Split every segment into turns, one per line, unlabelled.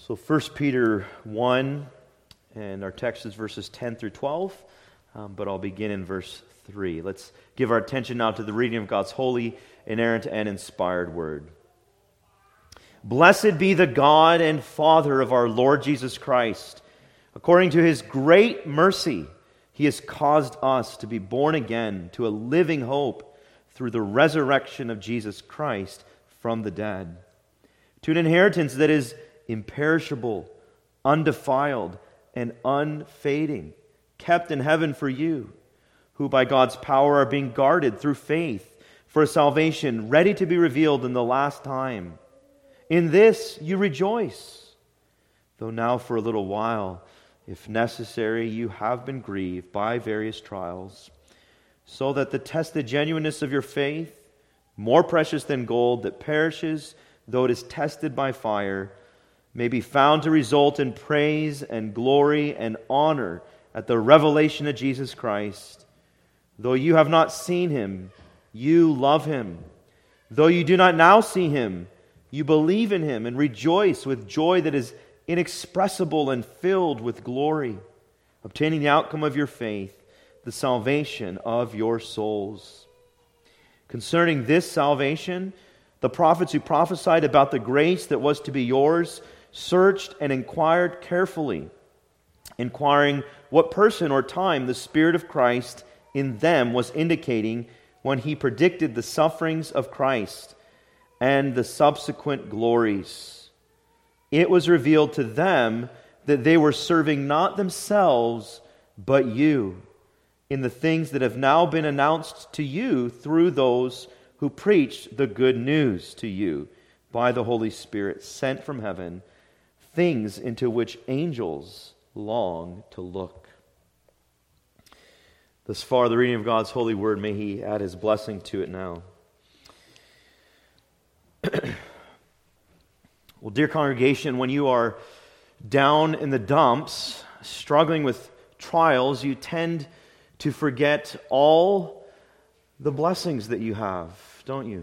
So 1 Peter 1, and our text is verses 10 through 12, but I'll begin in verse 3. Let's give our attention now to the reading of God's holy, inerrant, and inspired word. Blessed be the God and Father of our Lord Jesus Christ. According to His great mercy, He has caused us to be born again to a living hope through the resurrection of Jesus Christ from the dead, to an inheritance that is imperishable, undefiled, and unfading, kept in heaven for you, who by God's power are being guarded through faith for a salvation ready to be revealed in the last time. In this you rejoice, though now for a little while, if necessary, you have been grieved by various trials, so that the tested genuineness of your faith, more precious than gold that perishes, though it is tested by fire, may be found to result in praise and glory and honor at the revelation of Jesus Christ. Though you have not seen Him, you love Him. Though you do not now see Him, you believe in Him and rejoice with joy that is inexpressible and filled with glory, obtaining the outcome of your faith, the salvation of your souls. Concerning this salvation, the prophets who prophesied about the grace that was to be yours searched and inquired carefully, inquiring what person or time the Spirit of Christ in them was indicating when He predicted the sufferings of Christ and the subsequent glories. It was revealed to them that they were serving not themselves, but you, in the things that have now been announced to you through those who preached the good news to you by the Holy Spirit sent from heaven, things into which angels long to look. Thus far, the reading of God's holy word, may He add His blessing to it now. Well, dear congregation, when you are down in the dumps, struggling with trials, you tend to forget all the blessings that you have, don't you?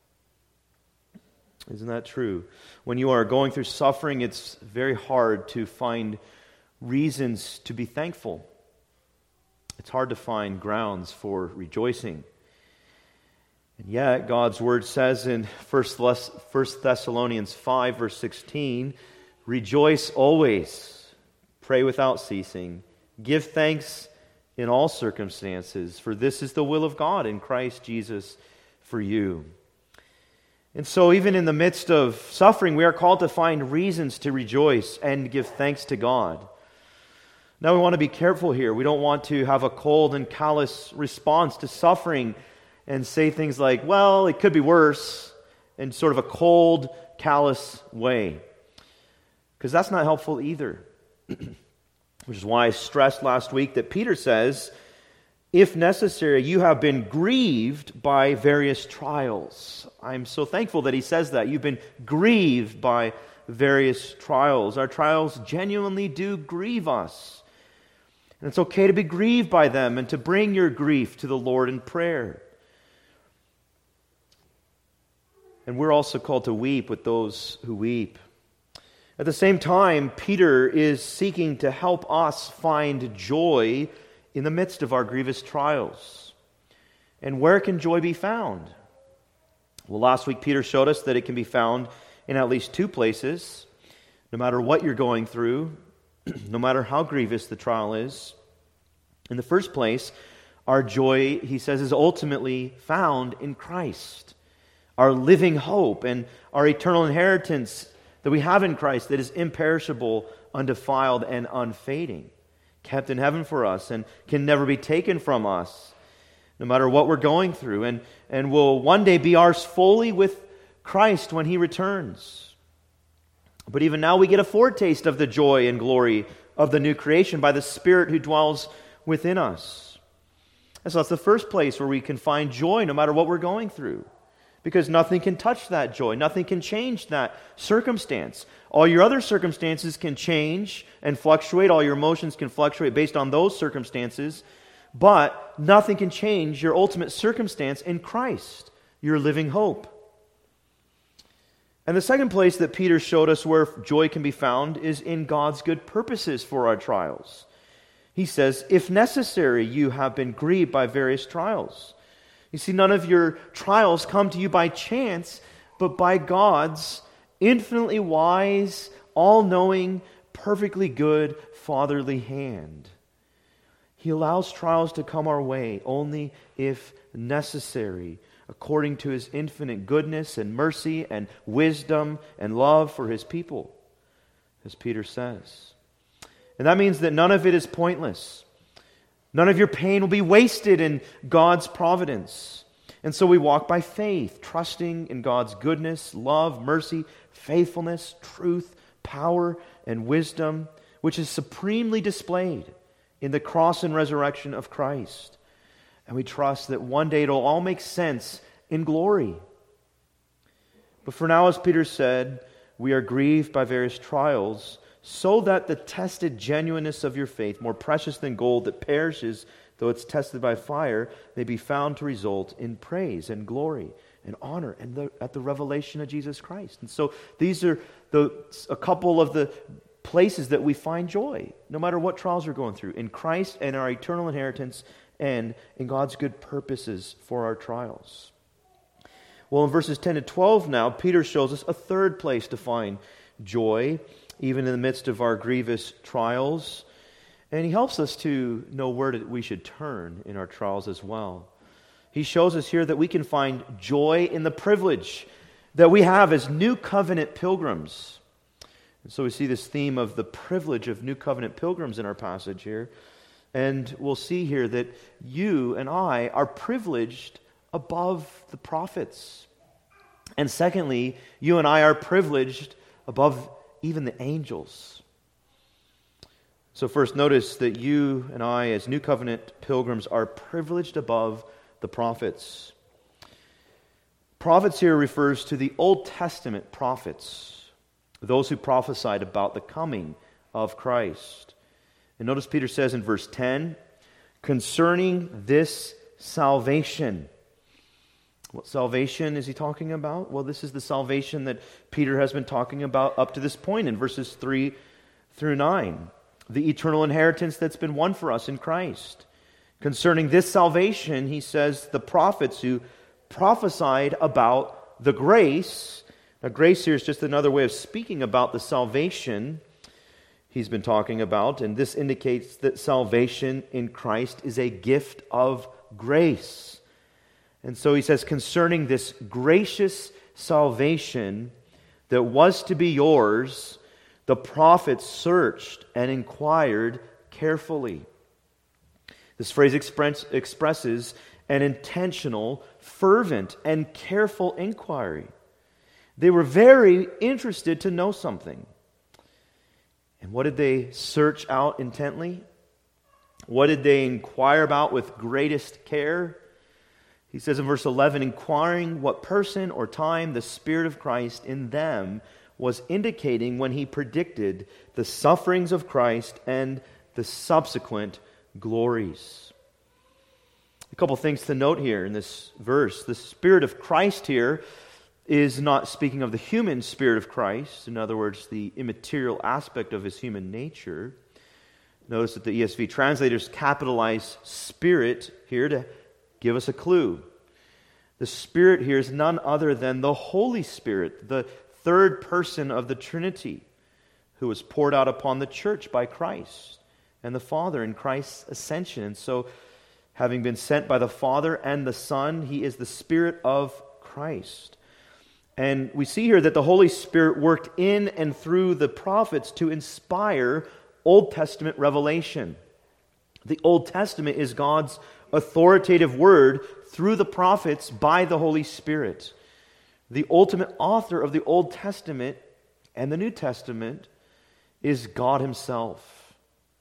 Isn't that true? When you are going through suffering, it's very hard to find reasons to be thankful. It's hard to find grounds for rejoicing. And yet, God's Word says in 1 Thessalonians 5, verse 16, rejoice always, pray without ceasing, give thanks in all circumstances, for this is the will of God in Christ Jesus for you. And so even in the midst of suffering, we are called to find reasons to rejoice and give thanks to God. Now we want to be careful here. We don't want to have a cold and callous response to suffering and say things like, well, it could be worse, in sort of a cold, callous way. Because that's not helpful either. Which is why I stressed last week that Peter says, if necessary, you have been grieved by various trials. I'm so thankful that he says that. You've been grieved by various trials. Our trials genuinely do grieve us. And it's okay to be grieved by them and to bring your grief to the Lord in prayer. And we're also called to weep with those who weep. At the same time, Peter is seeking to help us find joy in the midst of our grievous trials. And where can joy be found? Well, last week Peter showed us that it can be found in at least two places. No matter what you're going through, no matter how grievous the trial is. In the first place, our joy, he says, is ultimately found in Christ. Our living hope and our eternal inheritance that we have in Christ that is imperishable, undefiled, and unfading, kept in heaven for us and can never be taken from us, no matter what we're going through, and will one day be ours fully with Christ when He returns. But even now we get a foretaste of the joy and glory of the new creation by the Spirit who dwells within us. And so that's the first place where we can find joy no matter what we're going through. Because nothing can touch that joy. Nothing can change that circumstance. All your other circumstances can change and fluctuate. All your emotions can fluctuate based on those circumstances. But nothing can change your ultimate circumstance in Christ, your living hope. And the second place that Peter showed us where joy can be found is in God's good purposes for our trials. He says, if necessary, you have been grieved by various trials. You see, none of your trials come to you by chance, but by God's infinitely wise, all-knowing, perfectly good, fatherly hand. He allows trials to come our way only if necessary, according to His infinite goodness and mercy and wisdom and love for His people, as Peter says. And that means that none of it is pointless. None of your pain will be wasted in God's providence. And so we walk by faith, trusting in God's goodness, love, mercy, faithfulness, truth, power, and wisdom, which is supremely displayed in the cross and resurrection of Christ. And we trust that one day it'll all make sense in glory. But for now, as Peter said, we are grieved by various trials, so that the tested genuineness of your faith, more precious than gold that perishes, though it's tested by fire, may be found to result in praise and glory and honor and at the revelation of Jesus Christ. And so these are a couple of the places that we find joy, no matter what trials we're going through, in Christ and our eternal inheritance and in God's good purposes for our trials. Well, in verses 10 to 12 now, Peter shows us a third place to find joy, even in the midst of our grievous trials. And he helps us to know where we should turn in our trials as well. He shows us here that we can find joy in the privilege that we have as New Covenant pilgrims. And so we see this theme of the privilege of New Covenant pilgrims in our passage here. And we'll see here that you and I are privileged above the prophets. And secondly, you and I are privileged above even the angels. So first, notice that you and I, as New Covenant pilgrims, are privileged above the prophets. Prophets here refers to the Old Testament prophets, those who prophesied about the coming of Christ. And notice Peter says in verse 10, concerning this salvation. What salvation is he talking about? Well, this is the salvation that Peter has been talking about up to this point in verses 3 through 9. The eternal inheritance that's been won for us in Christ. Concerning this salvation, he says, the prophets who prophesied about the grace. Now, grace here is just another way of speaking about the salvation he's been talking about, and this indicates that salvation in Christ is a gift of grace. And so he says, concerning this gracious salvation that was to be yours, the prophets searched and inquired carefully. This phrase expresses an intentional, fervent, and careful inquiry. They were very interested to know something. And what did they search out intently? What did they inquire about with greatest care? He says in verse 11, inquiring what person or time the Spirit of Christ in them was indicating when he predicted the sufferings of Christ and the subsequent glories. A couple things to note here in this verse. The Spirit of Christ here is not speaking of the human Spirit of Christ, in other words, the immaterial aspect of his human nature. Notice that the ESV translators capitalize Spirit here to give us a clue. The Spirit here is none other than the Holy Spirit, the third person of the Trinity, who was poured out upon the church by Christ and the Father in Christ's ascension. And so, having been sent by the Father and the Son, he is the Spirit of Christ. And we see here that the Holy Spirit worked in and through the prophets to inspire Old Testament revelation. The Old Testament is God's authoritative word through the prophets by the Holy Spirit. The ultimate author of the Old Testament and the New Testament is God Himself.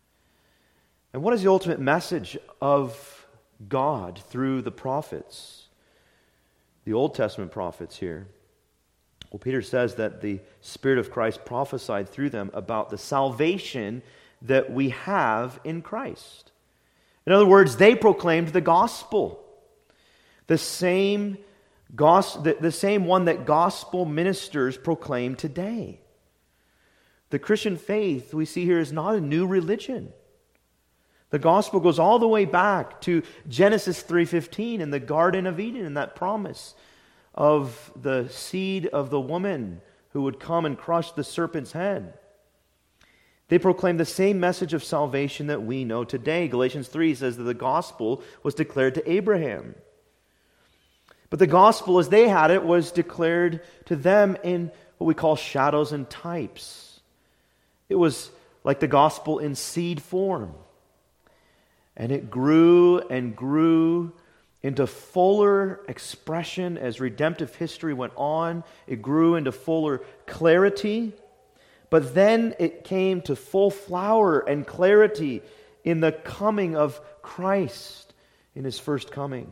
And what is the ultimate message of God through the prophets? The Old Testament prophets here. Well, Peter says that the Spirit of Christ prophesied through them about the salvation that we have in Christ. In other words, they proclaimed the gospel. The same The same one that gospel ministers proclaim today. The Christian faith we see here is not a new religion. The gospel goes all the way back to Genesis 3:15 in the Garden of Eden, and that promise of the seed of the woman who would come and crush the serpent's head. They proclaim the same message of salvation that we know today. Galatians 3 says that the gospel was declared to Abraham. But the gospel as they had it was declared to them in what we call shadows and types. It was like the gospel in seed form. And it grew and grew into fuller expression as redemptive history went on. It grew into fuller clarity. But then it came to full flower and clarity in the coming of Christ, in His first coming.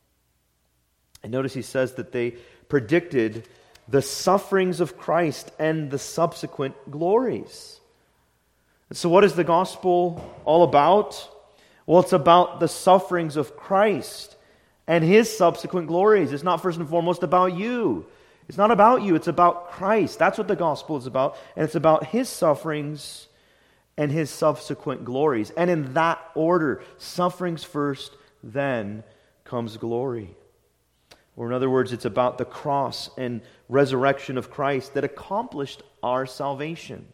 And notice he says that they predicted the sufferings of Christ and the subsequent glories. And so what is the gospel all about? Well, it's about the sufferings of Christ and His subsequent glories. It's not first and foremost about you. It's not about you. It's about Christ. That's what the gospel is about. And it's about His sufferings and His subsequent glories. And in that order, sufferings first, then comes glory. Or in other words, it's about the cross and resurrection of Christ that accomplished our salvation.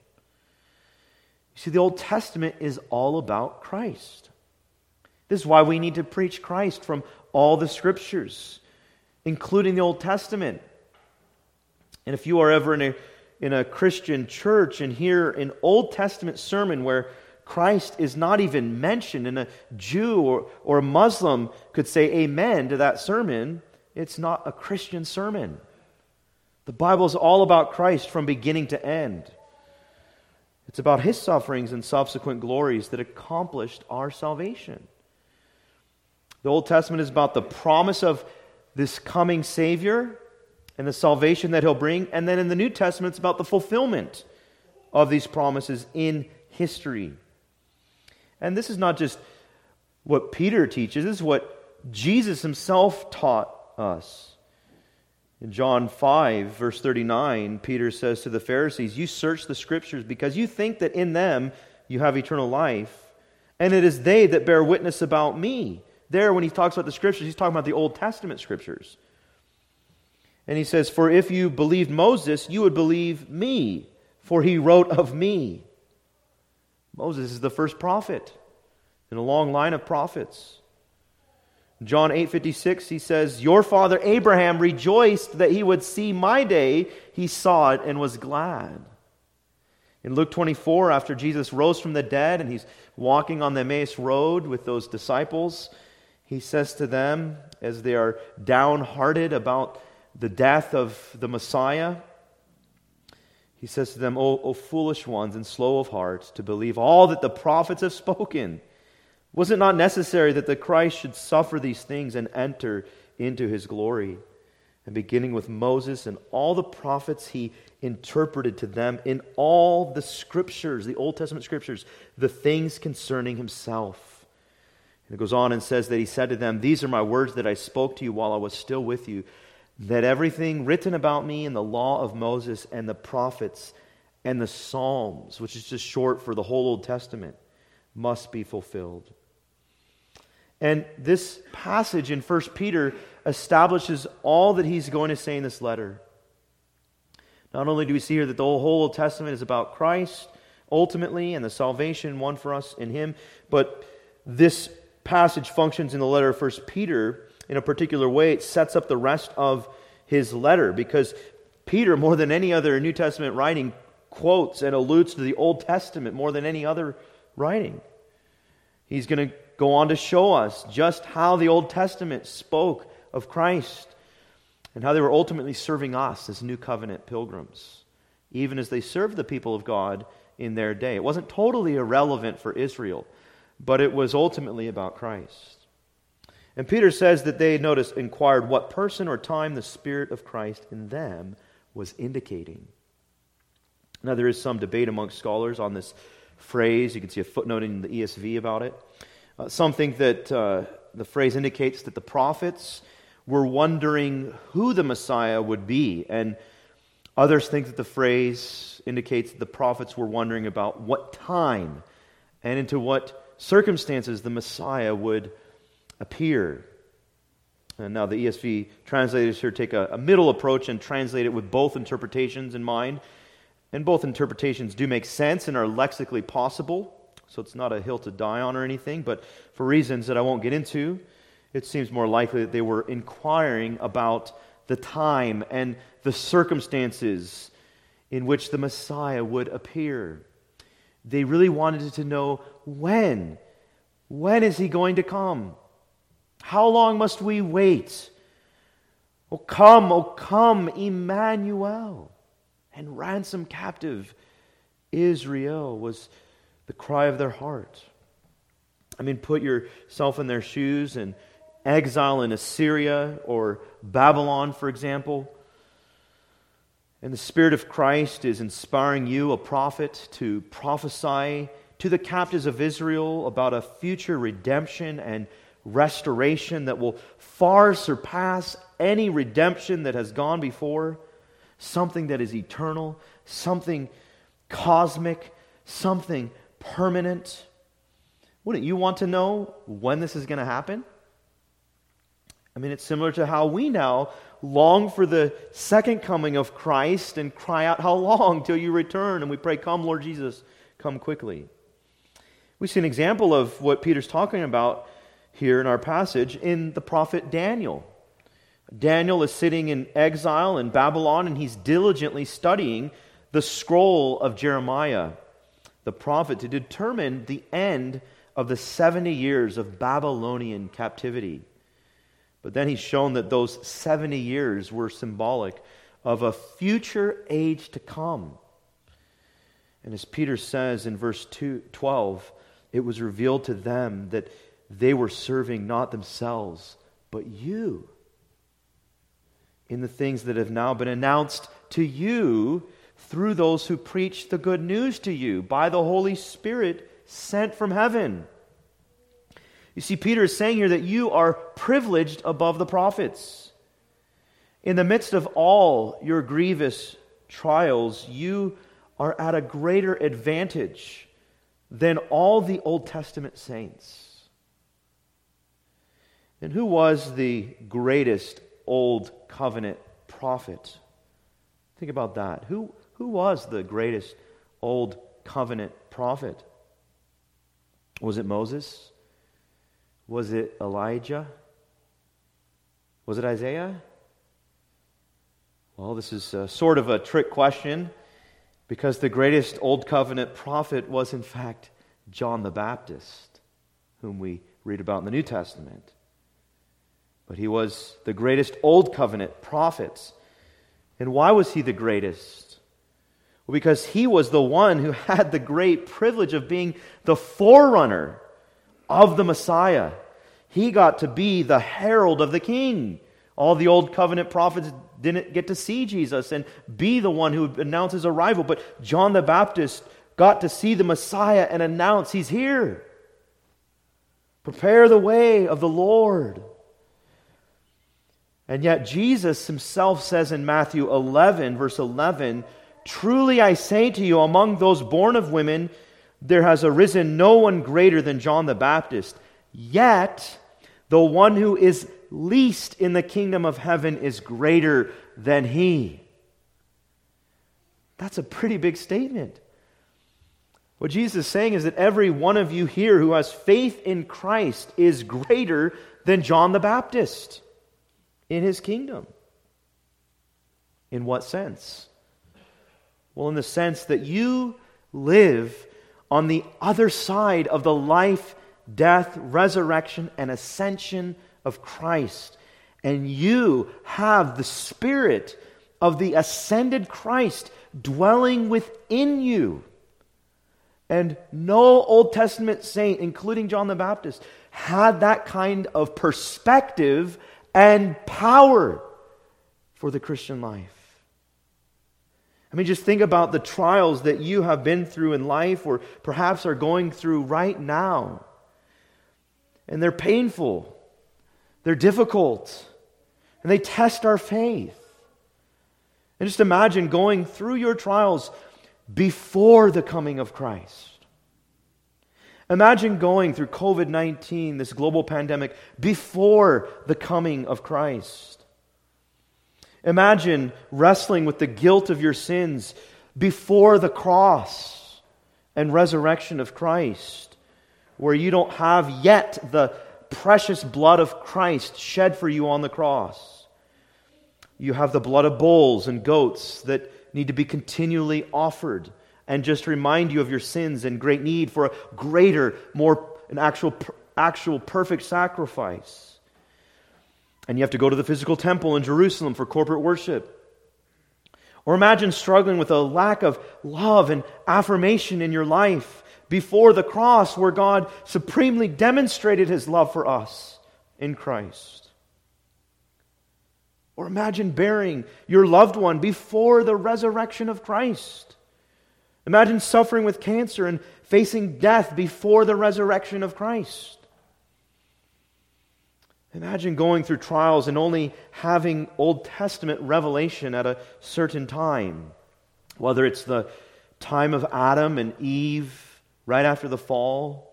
You see, the Old Testament is all about Christ. This is why we need to preach Christ from all the Scriptures, including the Old Testament. And if you are ever in a Christian church and hear an Old Testament sermon where Christ is not even mentioned, and a Jew or a Muslim could say amen to that sermon, it's not a Christian sermon. The Bible is all about Christ from beginning to end. It's about His sufferings and subsequent glories that accomplished our salvation. The Old Testament is about the promise of this coming Savior and the salvation that He'll bring. And then in the New Testament, it's about the fulfillment of these promises in history. And this is not just what Peter teaches. This is what Jesus Himself taught us. In John 5, verse 39, Peter says to the Pharisees, "You search the Scriptures because you think that in them you have eternal life, and it is they that bear witness about me." There, when he talks about the Scriptures, he's talking about the Old Testament Scriptures. And he says, "For if you believed Moses, you would believe me, for he wrote of me." Moses is the first prophet in a long line of prophets. John 8:56, he says, "Your father Abraham rejoiced that he would see my day. He saw it and was glad." In Luke 24, after Jesus rose from the dead and he's walking on the Emmaus Road with those disciples, he says to them, as they are downhearted about the death of the Messiah, he says to them, O foolish ones and slow of heart to believe all that the prophets have spoken. Was it not necessary that the Christ should suffer these things and enter into His glory? And beginning with Moses and all the prophets, He interpreted to them in all the Scriptures, the Old Testament Scriptures, the things concerning Himself. And it goes on and says that He said to them, "These are my words that I spoke to you while I was still with you, that everything written about me in the law of Moses and the prophets and the Psalms," which is just short for the whole Old Testament, "must be fulfilled." And this passage in 1 Peter establishes all that he's going to say in this letter. Not only do we see here that the whole Old Testament is about Christ ultimately and the salvation won for us in Him, but this passage functions in the letter of 1 Peter in a particular way. It sets up the rest of his letter because Peter, more than any other New Testament writing, quotes and alludes to the Old Testament more than any other writing. He's going to go on to show us just how the Old Testament spoke of Christ and how they were ultimately serving us as New Covenant pilgrims, even as they served the people of God in their day. It wasn't totally irrelevant for Israel, but it was ultimately about Christ. And Peter says that they, notice, inquired what person or time the Spirit of Christ in them was indicating. Now, there is some debate amongst scholars on this phrase. You can see a footnote in the ESV about it. Some think that the phrase indicates that the prophets were wondering who the Messiah would be, and others think that the phrase indicates that the prophets were wondering about what time and into what circumstances the Messiah would appear. And now the ESV translators here take a middle approach and translate it with both interpretations in mind. And both interpretations do make sense and are lexically possible, so it's not a hill to die on or anything, but for reasons that I won't get into, it seems more likely that they were inquiring about the time and the circumstances in which the Messiah would appear. They really wanted to know when. When is he going to come? How long must we wait? O come, Emmanuel, and ransom captive Israel, was the cry of their heart. I mean, put yourself in their shoes and exile in Assyria or Babylon, for example. And the Spirit of Christ is inspiring you, a prophet, to prophesy to the captives of Israel about a future redemption and restoration that will far surpass any redemption that has gone before. Something that is eternal, something cosmic, something permanent. Wouldn't you want to know when this is going to happen? I mean, it's similar to how we now long for the second coming of Christ and cry out, how long till you return? And we pray, come, Lord Jesus, come quickly. We see an example of what Peter's talking about here in our passage in the prophet Daniel. Daniel is sitting in exile in Babylon, and he's diligently studying the scroll of Jeremiah, the prophet, to determine the end of the 70 years of Babylonian captivity. But then he's shown that those 70 years were symbolic of a future age to come. And as Peter says in verse 12, it was revealed to them that they were serving not themselves, but you, in the things that have now been announced to you through those who preach the good news to you by the Holy Spirit sent from heaven. You see, Peter is saying here that you are privileged above the prophets. In the midst of all your grievous trials, you are at a greater advantage than all the Old Testament saints. And who was the greatest Old Covenant prophet? Think about that. Who was the greatest Old Covenant prophet? Was it Moses? Was it Elijah? Was it Isaiah? Well, this is sort of a trick question, because the greatest Old Covenant prophet was in fact John the Baptist, whom we read about in the New Testament. But he was the greatest Old Covenant prophet. And why was he the greatest? Well, because he was the one who had the great privilege of being the forerunner of the Messiah. He got to be the herald of the King. All the Old Covenant prophets didn't get to see Jesus and be the one who would announce his arrival. But John the Baptist got to see the Messiah and announce, he's here. Prepare the way of the Lord. And yet Jesus himself says in Matthew 11, verse 11, truly I say to you, among those born of women, there has arisen no one greater than John the Baptist. Yet, the one who is least in the kingdom of heaven is greater than he. That's a pretty big statement. What Jesus is saying is that every one of you here who has faith in Christ is greater than John the Baptist in his kingdom. In what sense? Well, in the sense that you live on the other side of the life, death, resurrection, and ascension of Christ. And you have the Spirit of the ascended Christ dwelling within you. And no Old Testament saint, including John the Baptist, had that kind of perspective and power for the Christian life. I mean, just think about the trials that you have been through in life, or perhaps are going through right now. And they're painful. They're difficult. And they test our faith. And just imagine going through your trials before the coming of Christ. Imagine going through COVID-19, this global pandemic, before the coming of Christ. Imagine wrestling with the guilt of your sins before the cross and resurrection of Christ, where you don't have yet the precious blood of Christ shed for you on the cross. You have the blood of bulls and goats that need to be continually offered and just remind you of your sins and great need for a greater, an actual perfect sacrifice. And you have to go to the physical temple in Jerusalem for corporate worship. Or imagine struggling with a lack of love and affirmation in your life before the cross, where God supremely demonstrated His love for us in Christ. Or imagine burying your loved one before the resurrection of Christ. Imagine suffering with cancer and facing death before the resurrection of Christ. Imagine going through trials and only having Old Testament revelation at a certain time. Whether it's the time of Adam and Eve right after the fall,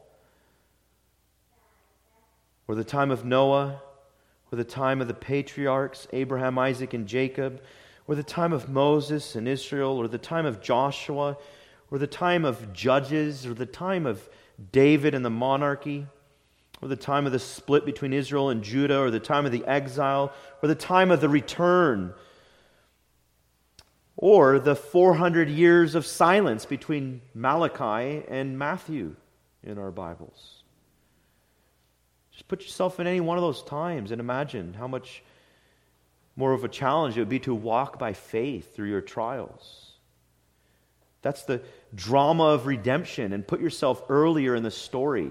or the time of Noah, or the time of the patriarchs, Abraham, Isaac, and Jacob, or the time of Moses and Israel, or the time of Joshua, or the time of Judges, or the time of David and the monarchy, or the time of the split between Israel and Judah, or the time of the exile, or the time of the return, or the 400 years of silence between Malachi and Matthew in our Bibles. Just put yourself in any one of those times and imagine how much more of a challenge it would be to walk by faith through your trials. That's the drama of redemption, and put yourself earlier in the story.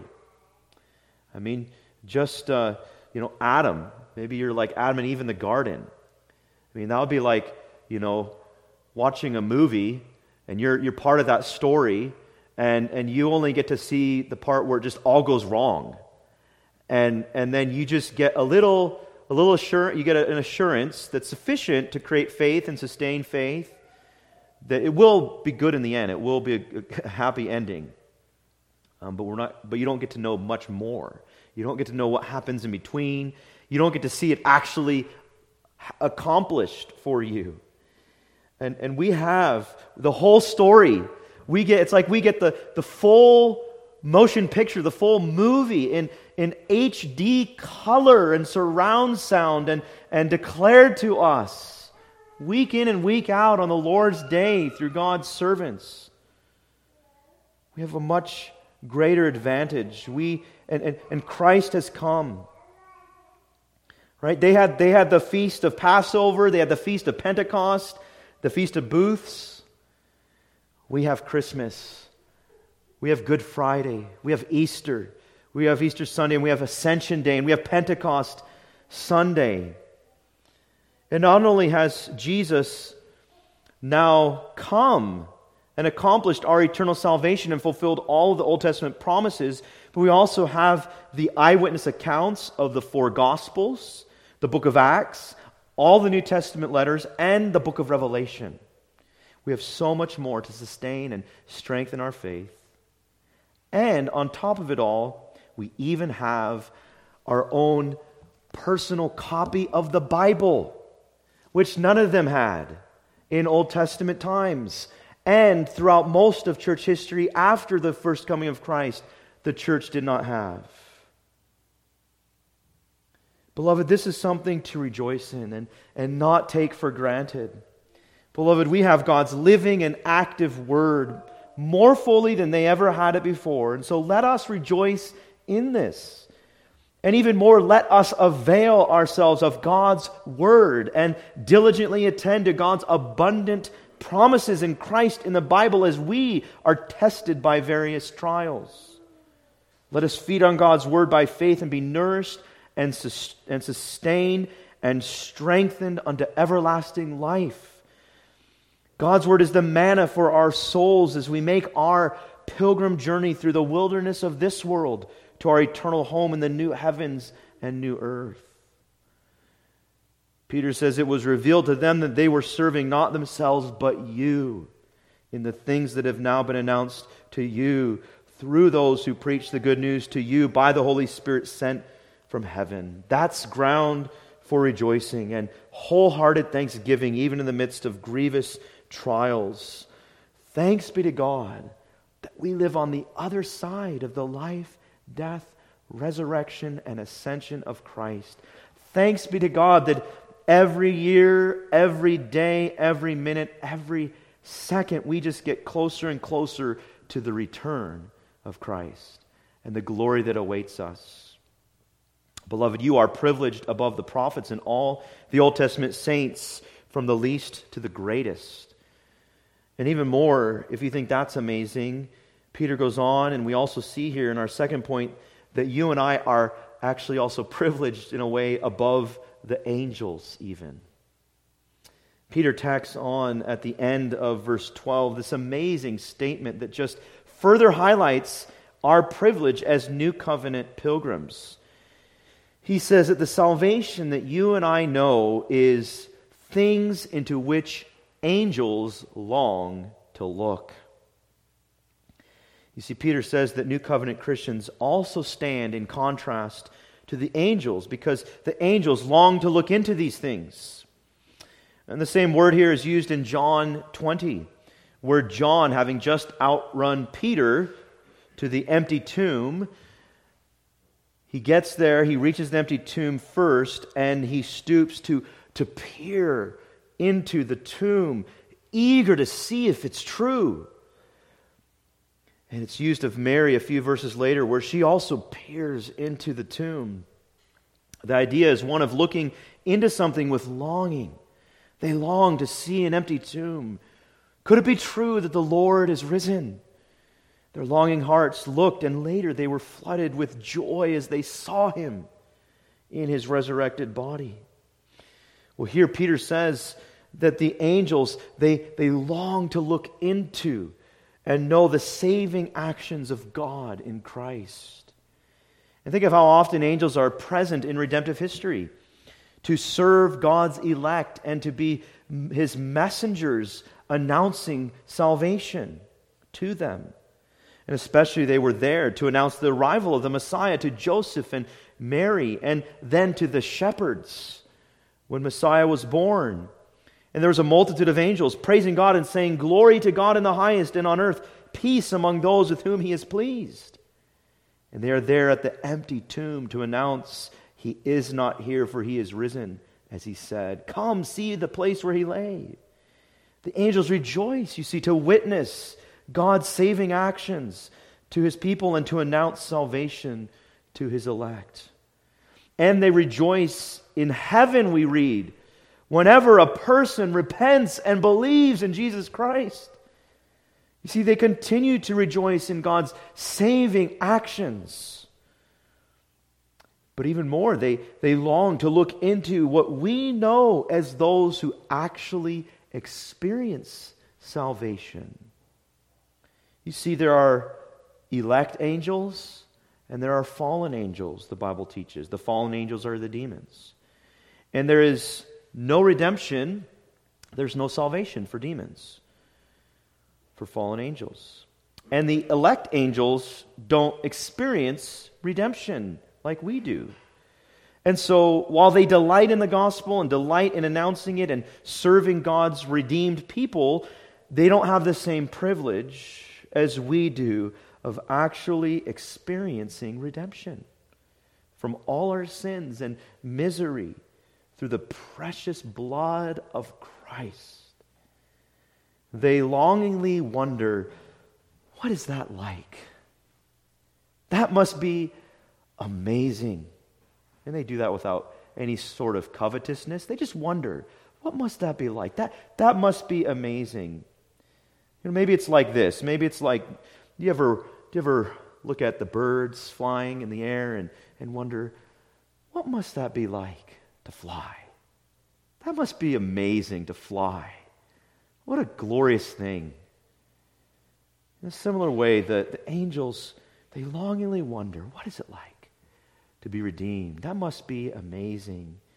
I mean, just, Adam. Maybe you're like Adam and Eve in the garden. I mean, that would be like, watching a movie, and you're part of that story, and you only get to see the part where it just all goes wrong. And then you just get a little assurance, you get an assurance that's sufficient to create faith and sustain faith, that it will be good in the end. It will be a happy ending. But you don't get to know much more. You don't get to know what happens in between. You don't get to see it actually accomplished for you. And we have the whole story. It's like we get the full motion picture, the full movie in HD color and surround sound and declared to us week in and week out on the Lord's day through God's servants. We have a much greater advantage. And Christ has come. Right? They had the feast of Passover, they had the feast of Pentecost, the feast of booths. We have Christmas. We have Good Friday. We have Easter. We have Easter Sunday, and we have Ascension Day, and we have Pentecost Sunday. And not only has Jesus now come and accomplished our eternal salvation and fulfilled all of the Old Testament promises, but we also have the eyewitness accounts of the 4 Gospels, the book of Acts, all the New Testament letters, and the book of Revelation. We have so much more to sustain and strengthen our faith. And on top of it all, we even have our own personal copy of the Bible, which none of them had in Old Testament times. And throughout most of church history after the first coming of Christ, the church did not have. Beloved, this is something to rejoice in and not take for granted. Beloved, we have God's living and active Word more fully than they ever had it before. And so let us rejoice in this. And even more, let us avail ourselves of God's Word and diligently attend to God's abundant promises in Christ in the Bible as we are tested by various trials. Let us feed on God's Word by faith and be nourished and sustained and strengthened unto everlasting life. God's Word is the manna for our souls as we make our pilgrim journey through the wilderness of this world to our eternal home in the new heavens and new earth. Peter says it was revealed to them that they were serving not themselves but you in the things that have now been announced to you through those who preach the good news to you by the Holy Spirit sent from heaven. That's ground for rejoicing and wholehearted thanksgiving even in the midst of grievous trials. Thanks be to God that we live on the other side of the life, death, resurrection, and ascension of Christ. Thanks be to God that every year, every day, every minute, every second, we just get closer and closer to the return of Christ and the glory that awaits us. Beloved, you are privileged above the prophets and all the Old Testament saints, from the least to the greatest. And even more, if you think that's amazing, Peter goes on, and we also see here in our second point that you and I are actually also privileged in a way above the angels even. Peter tacks on at the end of verse 12 this amazing statement that just further highlights our privilege as New Covenant pilgrims. He says that the salvation that you and I know is things into which angels long to look. You see, Peter says that New Covenant Christians also stand in contrast to the angels because the angels long to look into these things. And the same word here is used in John 20, where John, having just outrun Peter to the empty tomb, he gets there, he reaches the empty tomb first, and he stoops to peer into the tomb, eager to see if it's true. And it's used of Mary a few verses later, where she also peers into the tomb. The idea is one of looking into something with longing. They long to see an empty tomb. Could it be true that the Lord is risen? Their longing hearts looked, and later they were flooded with joy as they saw him in his resurrected body. Well, here Peter says that the angels, they long to look into and know the saving actions of God in Christ. And think of how often angels are present in redemptive history to serve God's elect and to be his messengers announcing salvation to them. And especially they were there to announce the arrival of the Messiah to Joseph and Mary, and then to the shepherds when Messiah was born. And there was a multitude of angels praising God and saying, "Glory to God in the highest, and on earth peace among those with whom he is pleased." And they are there at the empty tomb to announce, "He is not here, for he is risen, as he said. Come, see the place where he lay." The angels rejoice, you see, to witness God's saving actions to his people and to announce salvation to his elect. And they rejoice in heaven, we read, whenever a person repents and believes in Jesus Christ. You see, they continue to rejoice in God's saving actions. But even more, they long to look into what we know as those who actually experience salvation. You see, there are elect angels and there are fallen angels, the Bible teaches. The fallen angels are the demons. And there is no redemption, there's no salvation for demons, for fallen angels. And the elect angels don't experience redemption like we do. And so, while they delight in the gospel and delight in announcing it and serving God's redeemed people, they don't have the same privilege as we do of actually experiencing redemption from all our sins and misery through the precious blood of Christ. They longingly wonder, what is that like? That must be amazing. And they do that without any sort of covetousness. They just wonder, what must that be like? That must be amazing. You know, maybe it's like this. Maybe it's like, do you ever look at the birds flying in the air and wonder, what must that be like to fly? That must be amazing to fly. What a glorious thing. In a similar way, the angels, they longingly wonder, what is it like to be redeemed? That must be amazing.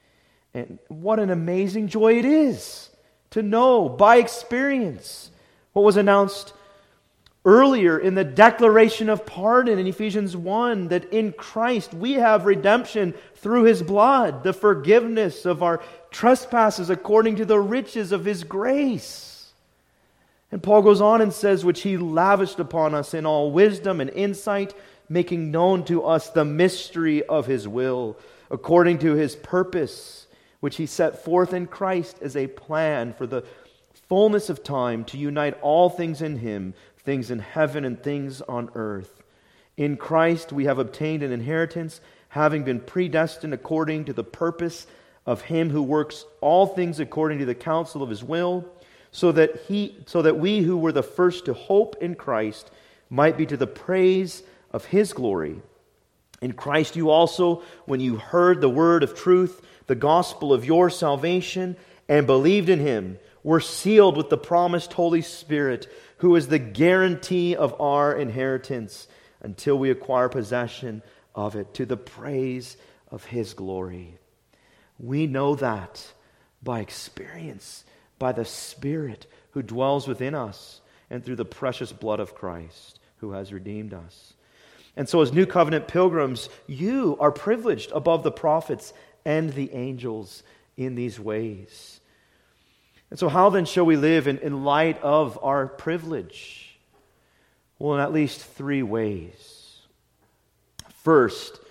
And what an amazing joy it is to know by experience what was announced earlier in the declaration of pardon in Ephesians 1, that in Christ we have redemption through His blood, the forgiveness of our trespasses according to the riches of His grace. And Paul goes on and says, which He lavished upon us in all wisdom and insight, making known to us the mystery of His will, according to His purpose, which He set forth in Christ as a plan for the fullness of time to unite all things in Him, things in heaven and things on earth. In Christ we have obtained an inheritance, having been predestined according to the purpose of Him who works all things according to the counsel of His will, so that we who were the first to hope in Christ might be to the praise of His glory. In Christ you also, when you heard the word of truth, the gospel of your salvation, and believed in Him, were sealed with the promised Holy Spirit, who is the guarantee of our inheritance until we acquire possession of it, to the praise of His glory. We know that by experience, by the Spirit who dwells within us, and through the precious blood of Christ who has redeemed us. And so as New Covenant pilgrims, you are privileged above the prophets and the angels in these ways. And so how then shall we live in light of our privilege? Well, in at least three ways. First,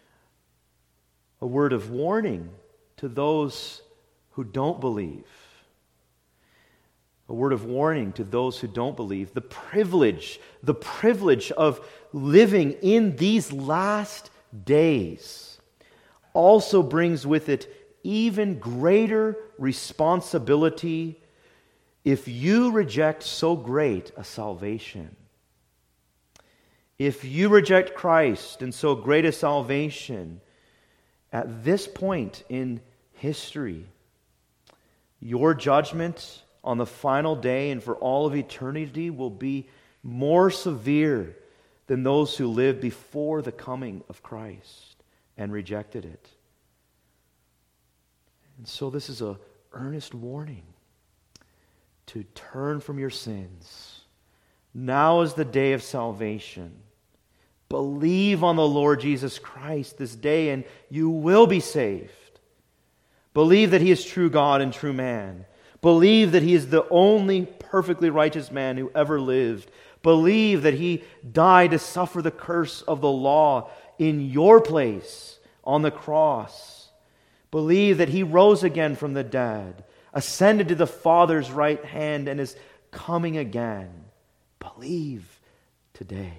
a word of warning to those who don't believe. A word of warning to those who don't believe. The privilege of living in these last days also brings with it even greater responsibility if you reject so great a salvation. If you reject Christ and so great a salvation at this point in history, your judgment on the final day and for all of eternity will be more severe than those who lived before the coming of Christ and rejected it. And so this is an earnest warning to turn from your sins. Now is the day of salvation. Believe on the Lord Jesus Christ this day and you will be saved. Believe that He is true God and true man. Believe that He is the only perfectly righteous man who ever lived. Believe that He died to suffer the curse of the law in your place on the cross. Believe that He rose again from the dead, ascended to the Father's right hand, and is coming again. Believe today,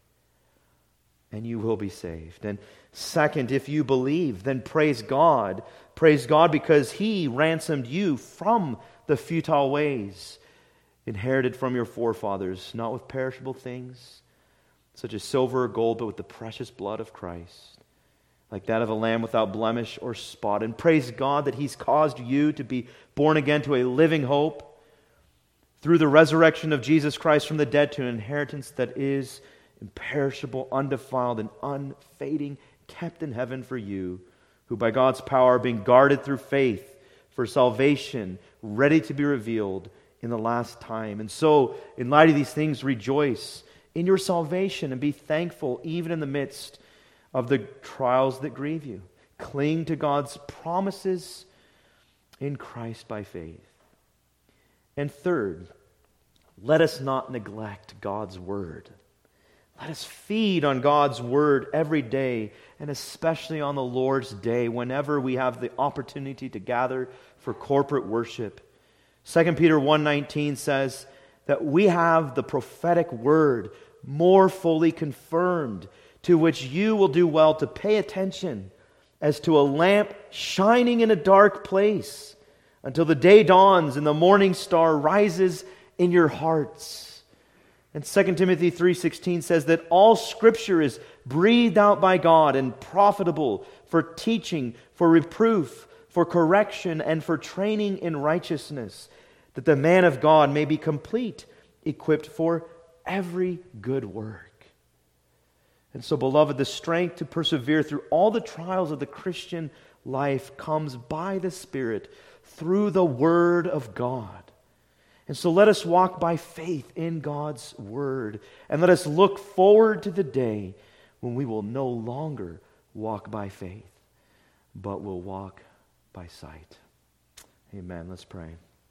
and you will be saved. And second, if you believe, then praise God. Praise God because He ransomed you from the futile ways inherited from your forefathers, not with perishable things, such as silver or gold, but with the precious blood of Christ, like that of a lamb without blemish or spot. And praise God that He's caused you to be born again to a living hope through the resurrection of Jesus Christ from the dead to an inheritance that is imperishable, undefiled, and unfading, kept in heaven for you, who by God's power are being guarded through faith for salvation, ready to be revealed in the last time. And so, in light of these things, rejoice in your salvation and be thankful even in the midst of the trials that grieve you. Cling to God's promises in Christ by faith. And third, let us not neglect God's Word. Let us feed on God's Word every day, and especially on the Lord's Day, whenever we have the opportunity to gather for corporate worship. 2 Peter 1:19 says that we have the prophetic word more fully confirmed, to which you will do well to pay attention as to a lamp shining in a dark place until the day dawns and the morning star rises in your hearts. And 2 Timothy 3:16 says that all Scripture is breathed out by God and profitable for teaching, for reproof, for correction, and for training in righteousness, that the man of God may be complete, equipped for every good work. And so, beloved, the strength to persevere through all the trials of the Christian life comes by the Spirit through the Word of God. And so let us walk by faith in God's Word, and let us look forward to the day when we will no longer walk by faith, but will walk by sight. Amen. Let's pray.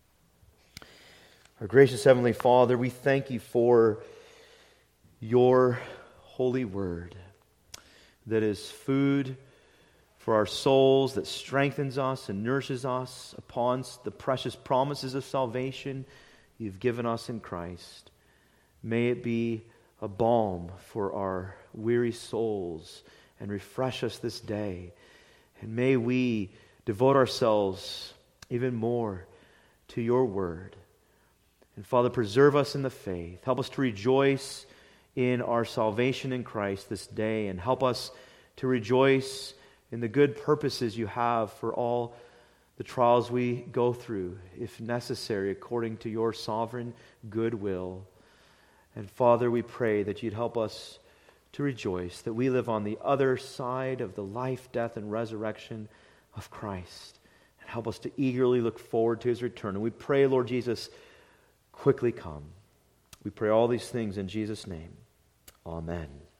Our gracious Heavenly Father, we thank you for your holy word that is food for our souls, that strengthens us and nourishes us upon the precious promises of salvation you've given us in Christ. May it be a balm for our weary souls and refresh us this day. And may we devote ourselves even more to your word. And Father, preserve us in the faith. Help us to rejoice in our salvation in Christ this day, and help us to rejoice in the good purposes you have for all the trials we go through, if necessary, according to your sovereign good will. And Father, we pray that you'd help us to rejoice that we live on the other side of the life, death, and resurrection of Christ. And help us to eagerly look forward to his return. And we pray, Lord Jesus, quickly come. We pray all these things in Jesus' name. Amen.